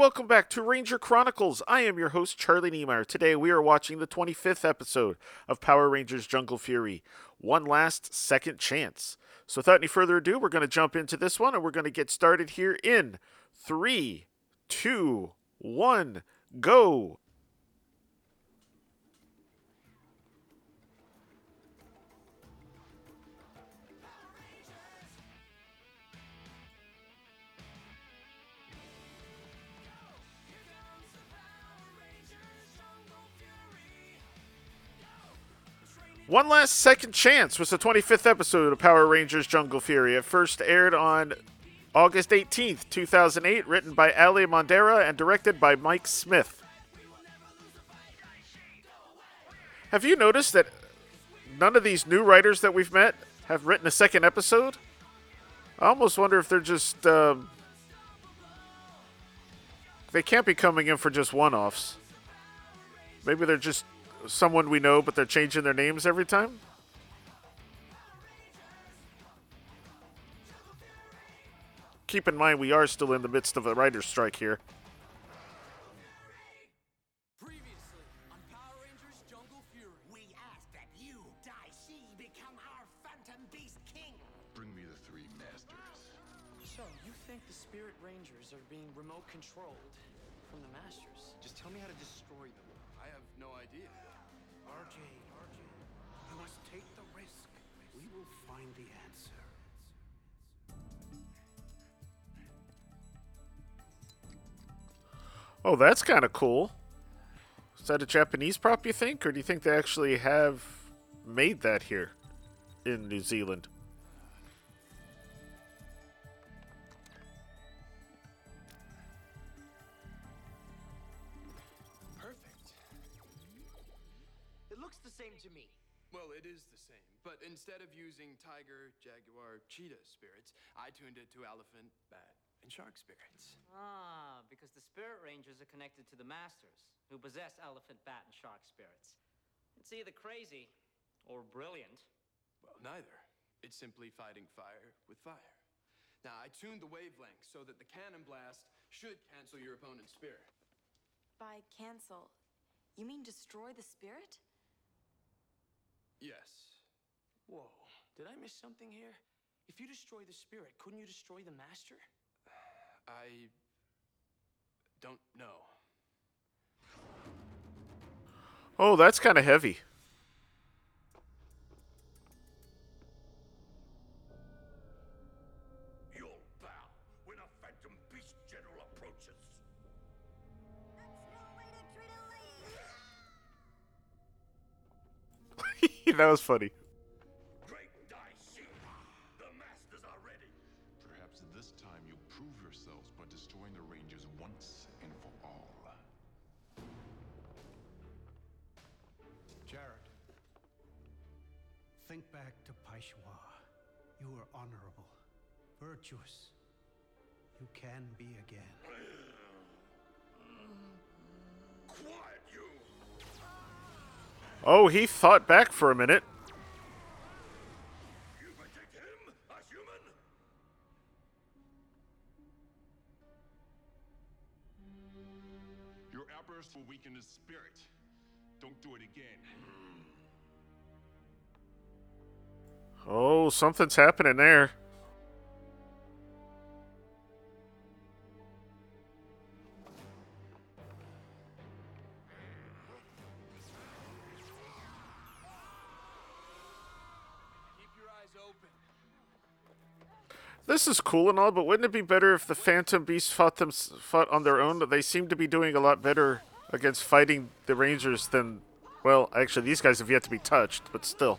welcome back to Ranger Chronicles. I am your host, Charlie Niemeyer. Today we are watching the 25th episode of Power Rangers Jungle Fury, One Last Second Chance. So without any further ado, we're going to jump into this one, and we're going to get started here in 3, 2, 1, go! One Last Second Chance was the 25th episode of Power Rangers Jungle Fury. It first aired on August 18th, 2008, written by Ali Mondera and directed by Mike Smith. Have you noticed that none of these new writers that we've met have written a second episode? I almost wonder if they're just, they can't be coming in for just one-offs. Maybe they're just someone we know, but they're changing their names every time? Keep in mind, we are still in the midst of a writer's strike here. Previously on Power Rangers Jungle Fury. We ask that you, Dai Shi, become our Phantom Beast King. Bring me the three masters. So, you think the Spirit Rangers are being remote controlled from the Masters? Just tell me how to destroy them. I have no idea. RJ, you must take the risk. We will find the answer. Oh, that's kind of cool. Is that a Japanese prop, you think? Or do you think they actually have made that here in New Zealand? Perfect. It looks the same to me. Well, it is the same, but instead of using tiger, jaguar, cheetah spirits, I tuned it to elephant, bat, and shark spirits. Ah, because the Spirit Rangers are connected to the Masters, who possess elephant, bat, and shark spirits. It's either crazy or brilliant. Well, neither. It's simply fighting fire with fire. Now, I tuned the wavelength so that the cannon blast should cancel your opponent's spirit. By cancel, you mean destroy the spirit? Yes. Whoa, did I miss something here? If you destroy the Spirit, couldn't you destroy the Master? I don't know. Oh, that's kind of heavy. You'll bow when a Phantom Beast General approaches. That was funny. Great Dai Shi, the Masters are ready. Perhaps this time you'll prove yourselves by destroying the Rangers once and for all. Jared, think back to Paishwa. You were honorable, virtuous. You can be again. Quiet, you! Oh, he thought back for a minute. You protect him, a human? Your outburst will weaken his spirit. Don't do it again. Oh, something's happening there. Keep your eyes open. This is cool and all, but wouldn't it be better if the Phantom Beasts fought on their own? They seem to be doing a lot better against fighting the Rangers than, well, actually these guys have yet to be touched, but still.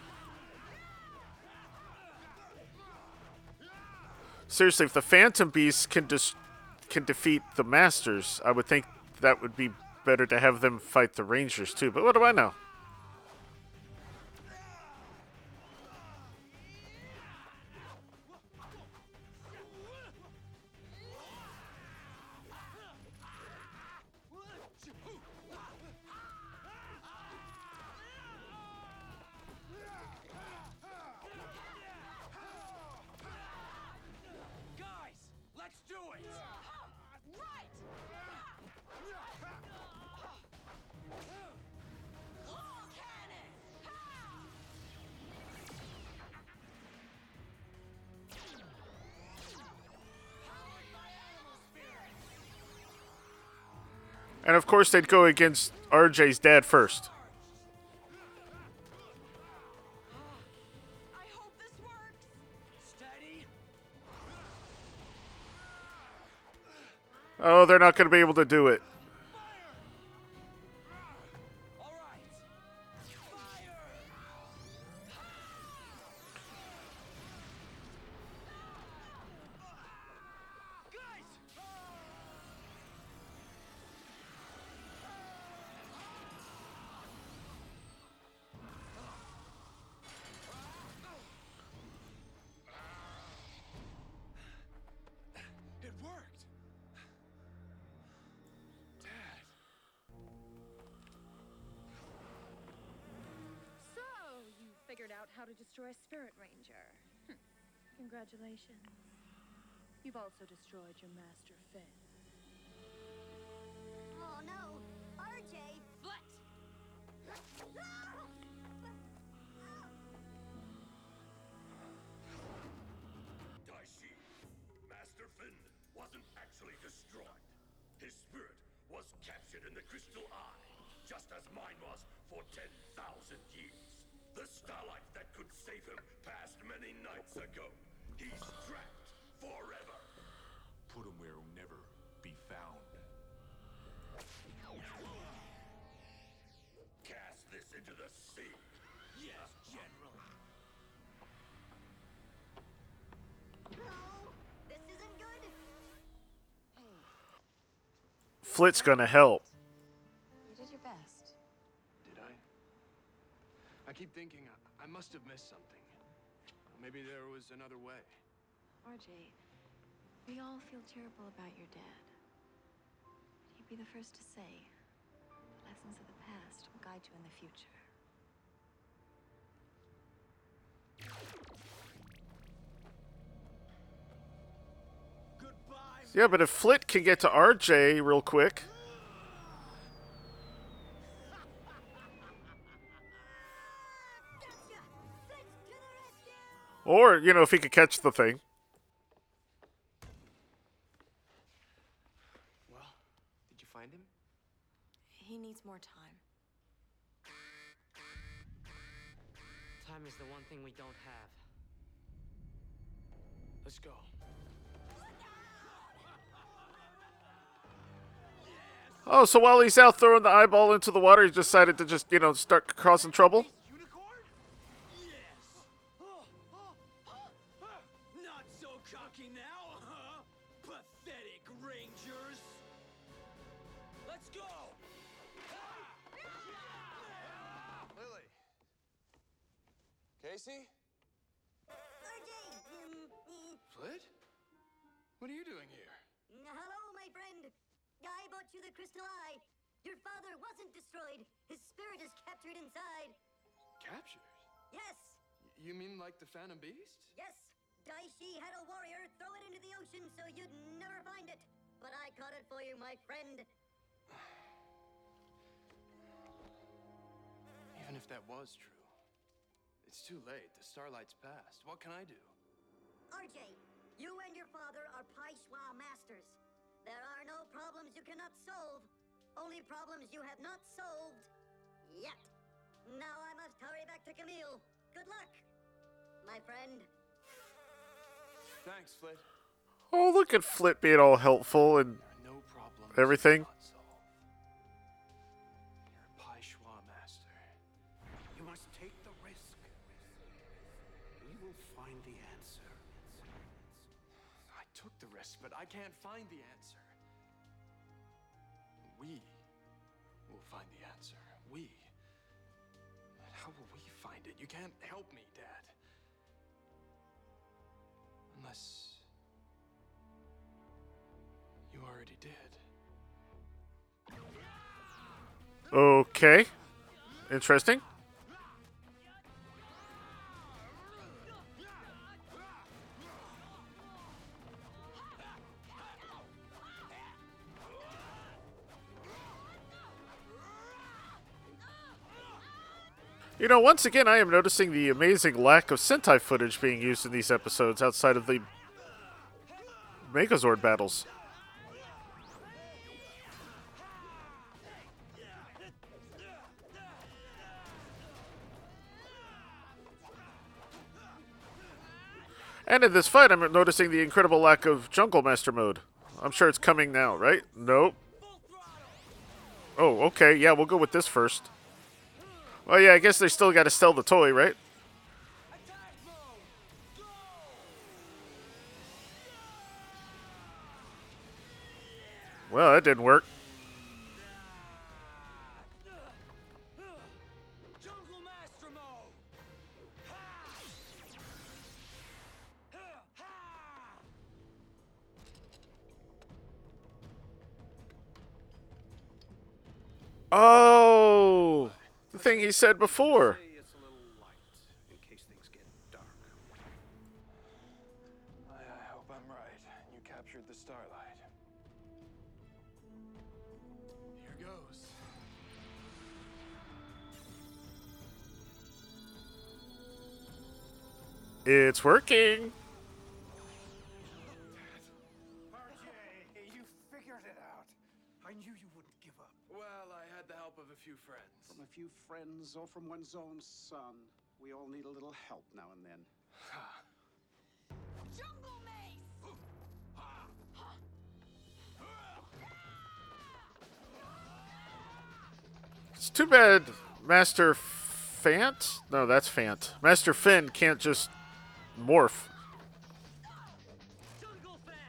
Seriously, if the Phantom Beasts can defeat the Masters, I would think that would be better to have them fight the Rangers too. But what do I know? Guys, let's do it! Right! And of course, they'd go against RJ's dad first. I hope this works. Steady. Oh, they're not going to be able to do it. All right. Fire. Guys. It worked! Dad! So, you figured out how to destroy a Spirit Ranger. Congratulations. You've also destroyed your master, Finn. Oh no, RJ! Flit! Daishi, Master Finn wasn't actually destroyed. His spirit was captured in the Crystal Eye, just as mine was for 10,000 years. The starlight that could save him passed many nights ago. He's trapped forever. Put him where he'll never be found. Cast this into the sea. Yes, General. No, this isn't good. Flit's going to help. You did your best. Did I? I keep thinking I must have missed something. Maybe there was another way. RJ, we all feel terrible about your dad. But he'd be the first to say, the lessons of the past will guide you in the future. Goodbye. Yeah, but if Flit can get to RJ real quick. Gotcha! Fitz to the rescue! Or, you know, if he could catch the thing. Well, did you find him? He needs more time. Time is the one thing we don't have. Let's go. Oh, so while he's out throwing the eyeball into the water, he decided to just, you know, start causing trouble? Unicorn? Yes. Not so cocky now, huh? Pathetic Rangers. Let's go. Lily. Casey? RJ! Flit? What are you doing here? Hello, my friend. I brought you the Crystal Eye. Your father wasn't destroyed. His spirit is captured inside. Captured? Yes, You mean like the Phantom Beast? yes. Daishi had a warrior throw it into the ocean so you'd never find it. But I caught it for you, my friend. Even if that was true, it's too late. The starlight's passed. What can I do? RJ, you and your father are Paishwa masters. There are no problems you cannot solve. Only problems you have not solved yet. Now I must hurry back to Camille. Good luck, my friend. Thanks, Flit. Oh, look at Flit being all helpful and No problem. everything. You're a Paishwa master. You must take the risk. We will find the answer. I took the risk, but I can't find the answer. We will find the answer. We. But how will we find it? You can't help me, Dad. Unless you already did. Okay. Interesting. You know, once again, I am noticing the amazing lack of Sentai footage being used in these episodes outside of the Megazord battles. And in this fight, I'm noticing the incredible lack of Jungle Master mode. I'm sure it's coming now, right? Nope. Oh, okay. Yeah, we'll go with this first. Well, yeah, I guess they still got to sell the toy, right? Well, that didn't work. Jungle Master Mode! Oh, the thing he said before. It's a little light in case things get dark. I hope I'm right. You captured the Starlight. Here goes. It's working. RJ, you figured it out. I knew you wouldn't give up. Well, I had the help of a few friends. From a few friends or from one's own son, we all need a little help now and then. Jungle Mace! It's too bad Master Fant? No, that's Fant. Master Finn can't just morph. Jungle Fan!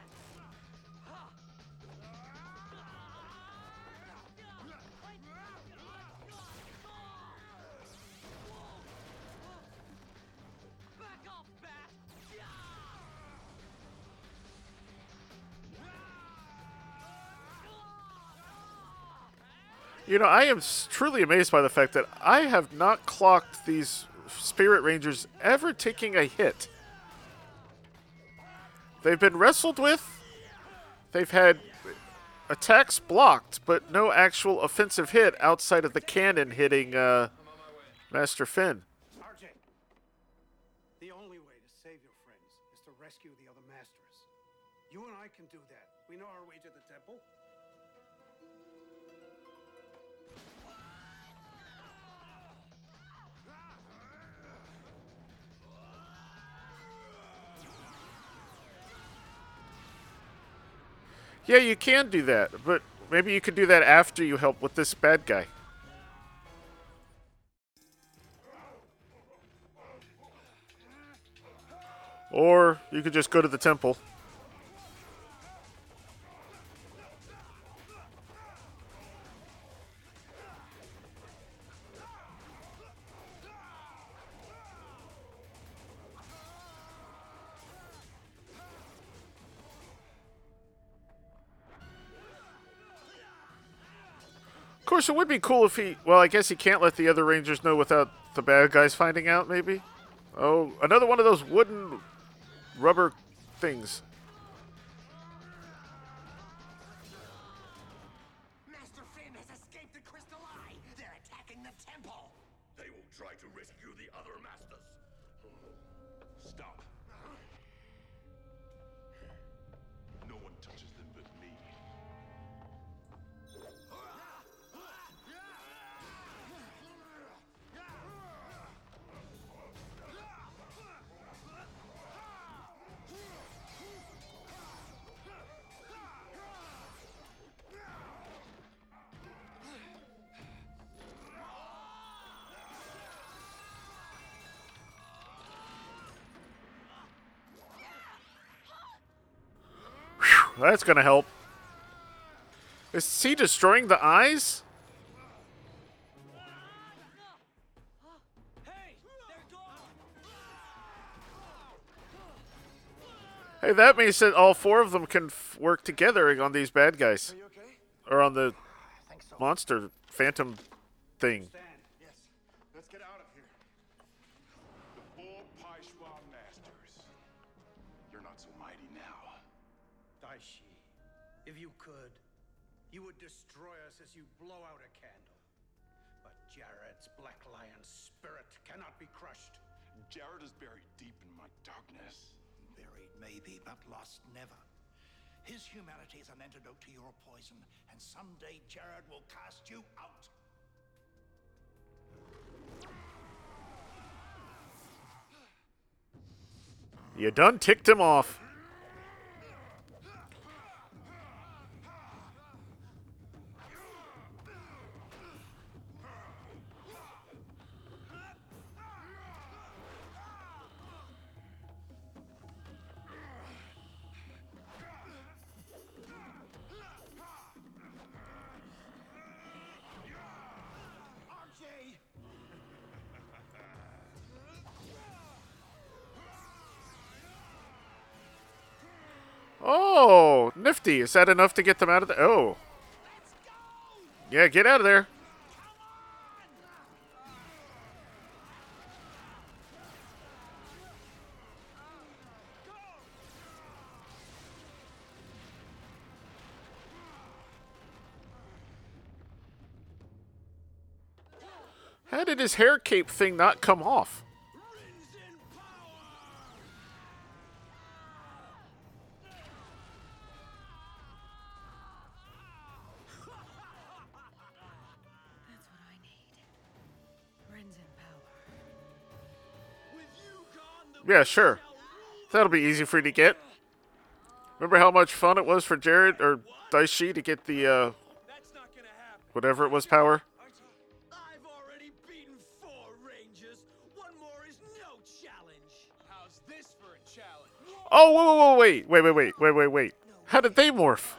Back off, Bat! You know, I am truly amazed by the fact that I have not clocked these Spirit Rangers ever taking a hit. They've been wrestled with. They've had attacks blocked, but no actual offensive hit outside of the cannon hitting Master Finn. RJ, the only way to save your friends is to rescue the other masters. You and I can do that. We know our way to the temple. Yeah, you can do that, but maybe you could do that after you help with this bad guy. Or you could just go to the temple. Of course, it would be cool if he... Well, I guess he can't let the other Rangers know without the bad guys finding out, maybe? Oh, another one of those wooden rubber things. Master Finn has escaped the Crystal Eye. They're attacking the temple. They will try to rescue the other masters. Stop. No one touches them but me. That's gonna help. Is he destroying the eyes? Hey, they're gone! Hey, that means that all four of them can work together on these bad guys. Are you okay? Or on the monster phantom thing. Yes. Let's get out of here. The four Paishwa masters. You're not so mighty now. Daishi, if you could, you would destroy us as you blow out a candle. But Jared's Black Lion spirit cannot be crushed. Jared is buried deep in my darkness. Buried maybe, but lost never. His humanity is an antidote to your poison, and someday Jared will cast you out. You done ticked him off. Oh, nifty. Is that enough to get them out of there? Oh. Yeah, get out of there. How did his hair cape thing not come off? Yeah, sure. That'll be easy for you to get. Remember how much fun it was for Jared or Daishi to get the whatever it was power? I've already beaten 4 Rangers. One more is no challenge. How's this for a challenge? Oh, wait. How did they morph?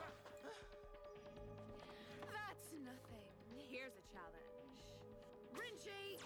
That's nothing. Here's a challenge. Rinchi!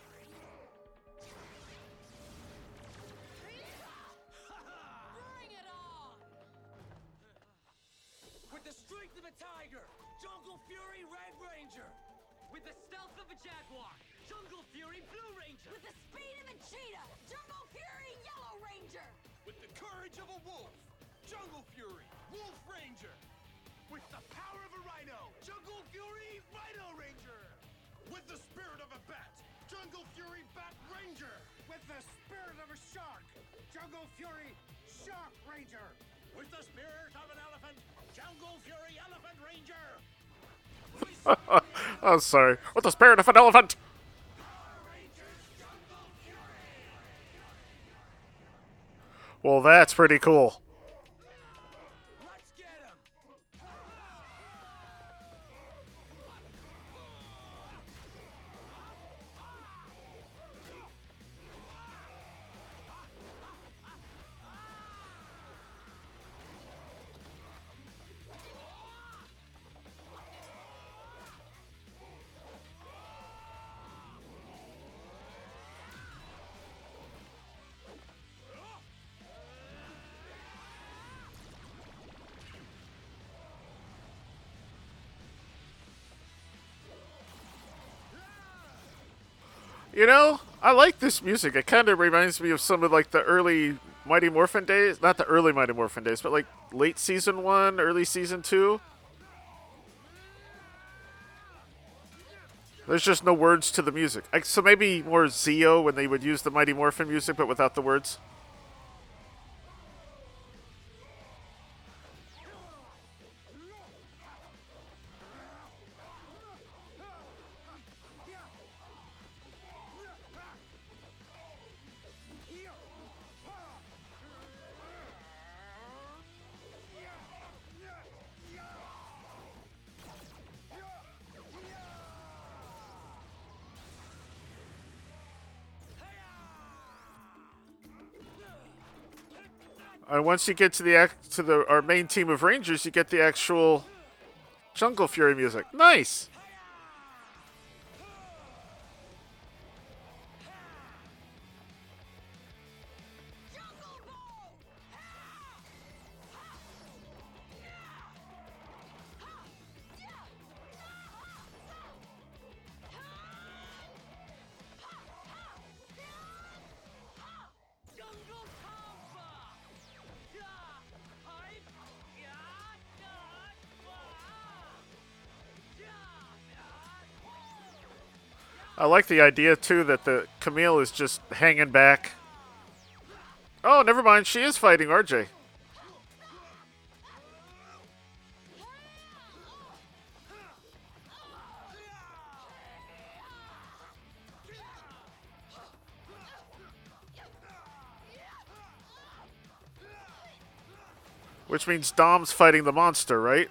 Bring it on! With the strength of a tiger, Jungle Fury Red Ranger. With the stealth of a jaguar, Jungle Fury Blue Ranger. With the speed of a cheetah, Jungle Fury Yellow Ranger. With the courage of a wolf, Jungle Fury Wolf Ranger. With the power of a rhino, Jungle Fury Rhino Ranger. With the spirit of a bat, Jungle Fury Bat Ranger. With the spirit of a shark, Jungle Fury Shark Ranger. With the spirit of an elephant, Jungle Fury Elephant Ranger. Oh, sorry. With the spirit of an elephant. Well, that's pretty cool. Let's get him! You know, I like this music. It kind of reminds me of some of like the early Mighty Morphin days. Not the early Mighty Morphin days, but like late season 1, early season 2. There's just no words to the music. So maybe more Zeo when they would use the Mighty Morphin music, but without the words. And once you get to our main team of Rangers, you get the actual Jungle Fury music. Nice. I like the idea, too, that the Camille is just hanging back. Oh, never mind. She is fighting RJ. Which means Dom's fighting the monster, right?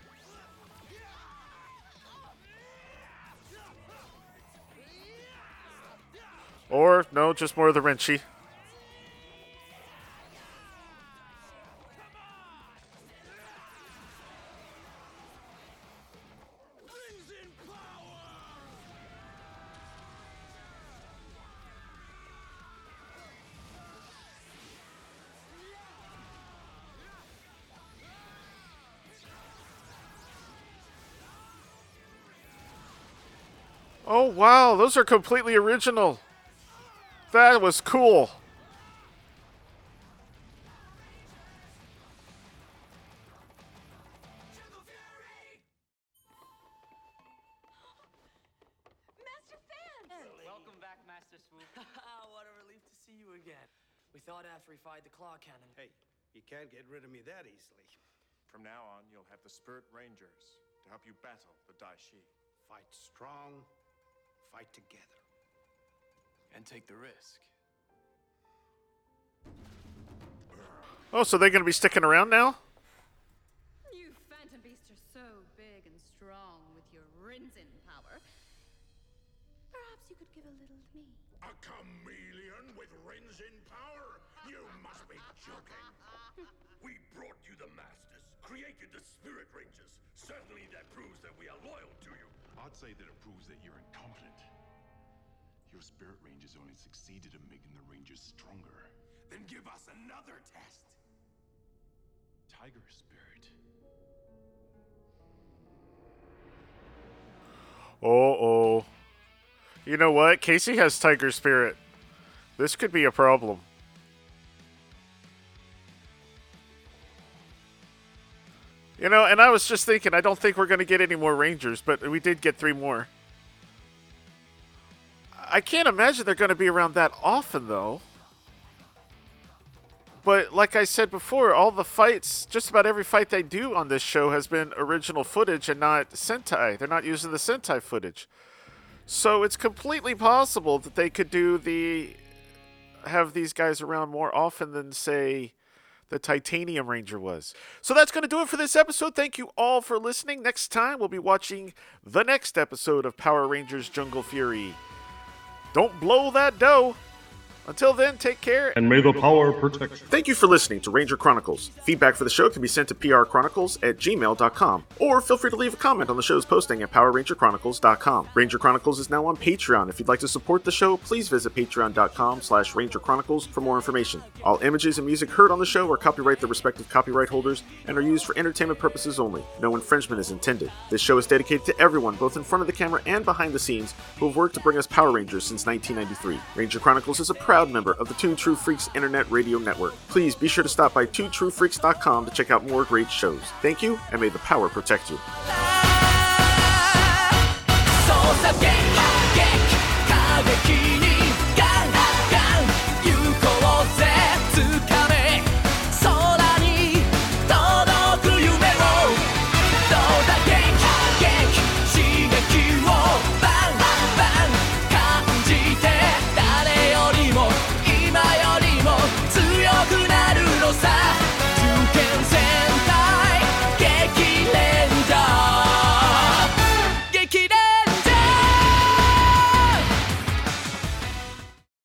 Or, no, just more of the Renchi. Oh, wow, those are completely original. That was cool. Welcome back, Master Swoop. What a relief to see you again. We thought after we fired the claw cannon. Hey, you can't get rid of me that easily. From now on, you'll have the Spirit Rangers to help you battle the Daishi. Fight strong, fight together. And take the risk. Oh, so they're going to be sticking around now? You phantom beasts are so big and strong with your Rinzin power. Perhaps you could give a little to me. A chameleon with Rinzin power? You must be joking. We brought you the Masters, created the Spirit Rangers. Certainly that proves that we are loyal to you. I'd say that it proves that you're incompetent. Your Spirit Rangers only succeeded in making the Rangers stronger. Then give us another test. Tiger Spirit. Oh. You know what? Casey has Tiger Spirit. This could be a problem. You know, and I was just thinking, I don't think we're going to get any more Rangers, but we did get 3 more. I can't imagine they're going to be around that often, though. But like I said before, all the fights, just about every fight they do on this show has been original footage and not Sentai. They're not using the Sentai footage. So it's completely possible that they could have these guys around more often than, say, the Titanium Ranger was. So that's going to do it for this episode. Thank you all for listening. Next time, we'll be watching the next episode of Power Rangers Jungle Fury. Don't blow that dough. Until then, take care. And may the power protect you. Thank you for listening to Ranger Chronicles. Feedback for the show can be sent to prchronicles@gmail.com, or feel free to leave a comment on the show's posting at powerrangerchronicles.com. Ranger Chronicles is now on Patreon. If you'd like to support the show, please visit patreon.com/Ranger Chronicles for more information. All images and music heard on the show are copyright their respective copyright holders and are used for entertainment purposes only. No infringement is intended. This show is dedicated to everyone, both in front of the camera and behind the scenes, who have worked to bring us Power Rangers since 1993. Ranger Chronicles is a proud member of the Toon True Freaks Internet Radio Network. Please be sure to stop by ToonTrueFreaks.com to check out more great shows. Thank you, and may the power protect you. Souls of game.